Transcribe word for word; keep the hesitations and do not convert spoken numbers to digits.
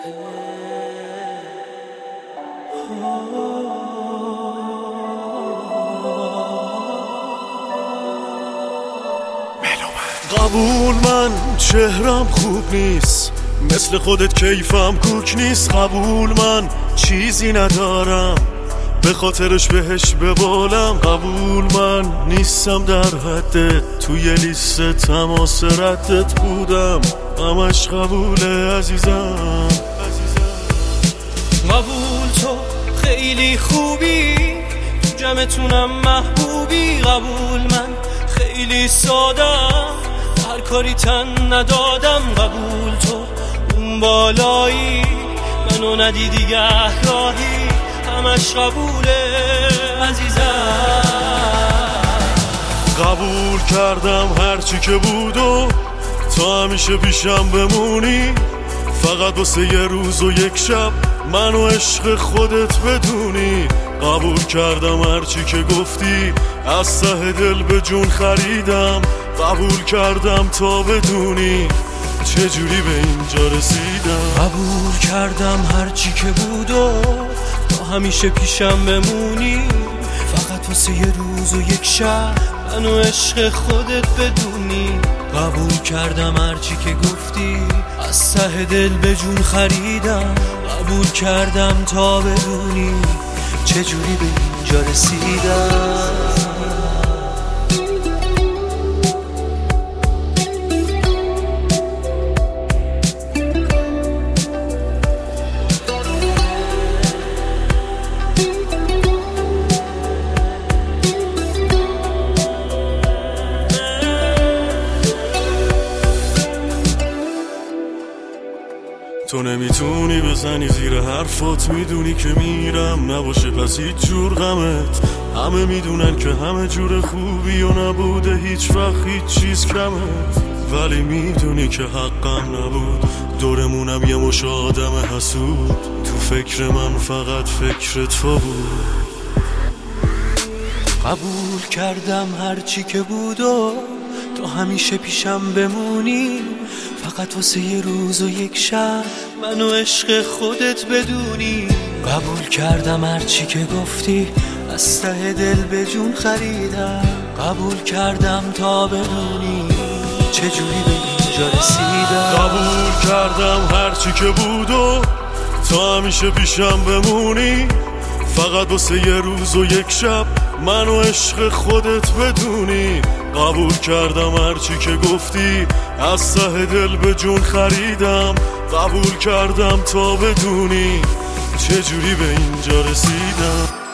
قبول، من چهرم خوب نیست، مثل خودت کیفم کوک نیست. قبول، من چیزی ندارم به خاطرش بهش ببالم. قبول، من نیستم در حدت، توی لیست تماس ردت بودم، همش قبوله عزیزم. قبول، تو خیلی خوبی، تو جمعتونم محبوبی. قبول، من خیلی سادم، هر کاری تن ندادم. قبول، تو اون بالایی، منو ندیدی گهراهی، همش قبوله عزیزم. قبول کردم هرچی که بود و تا همیشه پیشم بمونی، فقط واسه یه روز و یک شب منو عشق خودت بدونی. قبول کردم هرچی که گفتی، از ته دل به جون خریدم. قبول کردم تا بدونی چجوری به اینجا رسیدم. قبول کردم هرچی که بود و تا همیشه پیشم بمونی، فقط واسه یه روز و یک شب منو عشق خودت بدونی. قبول کردم هرچی که گفتی، از ته دل به جون خریدم. قبول کردم تا بدونی چجوری به اینجا رسیدم. تو نمیتونی بزنی زیر حرفات، میدونی که میرم نباشه پس هیچ جور غمت. همه میدونن که همه جور خوبی و نبوده هیچ وقت هیچ چیز کمت، ولی میدونی که حقم نبود. دورمونم یه مش آدم حسود، تو فکر من فقط فکر تو بود. قبول کردم هرچی که بود و تو همیشه پیشم بمونی، فقط واسه یه روز و یک شب منو عشق خودت بدونی. قبول کردم هرچی که گفتی، از ته دل به جون خریدم. قبول کردم تا بدونی چجوری به اینجا رسیدم. قبول کردم هرچی که بود و تا همیشه پیشم بمونی، فقط واسه یه روز و یک شب منو عشق خودت بدونی. قبول کردم هرچی که گفتی، از ته دل به جون خریدم. قبول کردم تا بدونی چجوری به اینجا رسیدم.